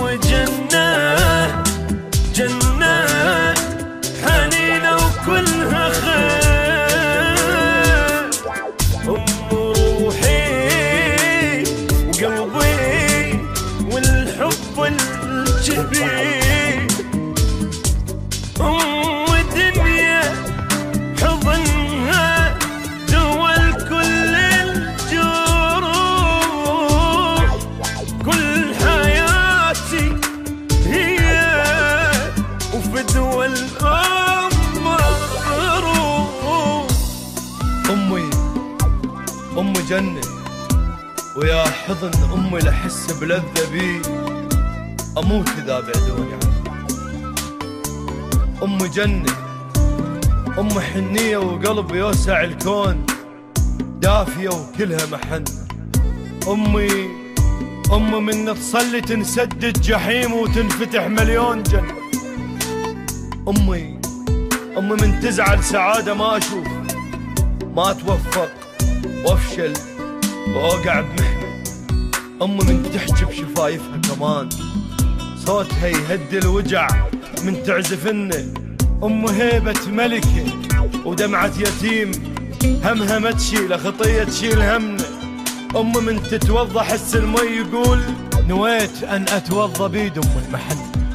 جنة جنة حنينة وكلها خير، أم روحي وقلبي والحب الجبين، أم دنيا حضنها دول كل الجروح، كل حياتي هي وفدوى الأم روح. أمي جنة، ويا حضن أمي لحس بلذة بي، أموت إذا بعدوني عنها. أمي جنة، أمي حنية وقلب يوسع الكون، دافية وكلها محن. أمي من تصلي تنسدد جحيم وتنفتح مليون جنة. أمي من تزعل سعادة ما أشوف، ما أتوفق وأفشل وأوقع بمحنة. أمي من تحجب شفايفها كمان، صوتها يهدي الوجع من تعزفنه. أمي هيبة ملكة ودمعة يتيم، همها ما تشيل خطية تشيل همنا. أمي من تتوضى حس المي يقول نويت أن أتوضى بيد أم المحن.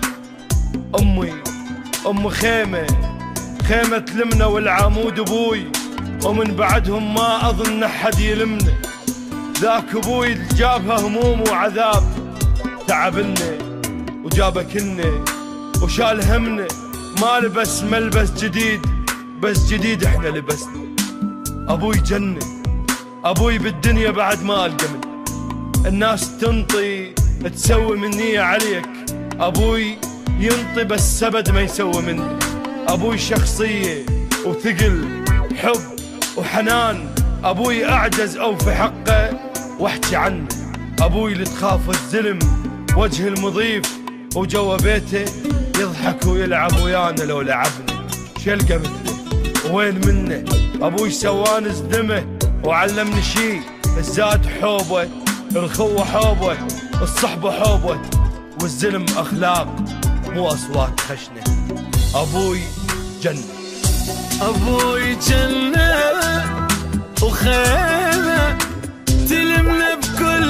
أمي خيمة تلمنا والعمود أبوي، ومن بعدهم ما أظن أحد يلمنا. ذاك أبوي جابها هموم وعذاب، تعبنا وجابه كنا وشال همنا. ما لبس ملبس جديد، بس جديد احنا لبسنا. أبوي جنة، أبوي بالدنيا بعد ما ألقى منه. الناس تنطي تسوي مني عليك، أبوي ينطي بس سبد ما يسوي مني. أبوي شخصية وثقل حب وحنان، أبوي أعجز أو في حقه واحكي عنه. أبوي اللي تخاف الزلم وجه المضيف، وجوا بيته يضحك ويلعب ويانا لو لعبنا. شلقى مثله وين منه؟ أبوي سواني زدمه وعلمني شي، الزاد حوبه، الخوة حوبه، الصحبة حوبه، والزلم أخلاق مو أصوات خشنة. أبوي جنة، أبوي جنة وخيمة تلمنا بكل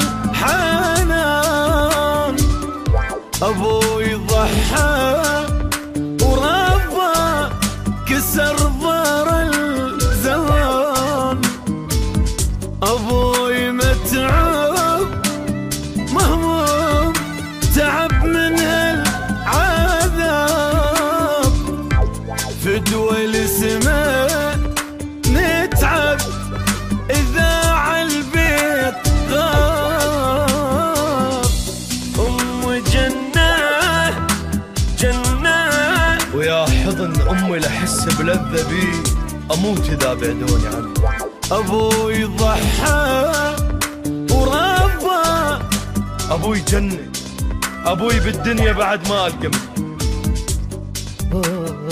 حنان. أبوي ضحى وربى كسر ضر الزمان. أبوي متعب مهموم تعب من هالعذاب، فدوى السماء نتعب إذا عالبيت غاب. أم جنة جنة، ويا حضن أمي لحس بلذة بي، أموت إذا بعدوني عنها. أبوي ضحى وربى، أبوي جنة، أبوي بالدنيا بعد ما ألقى منه.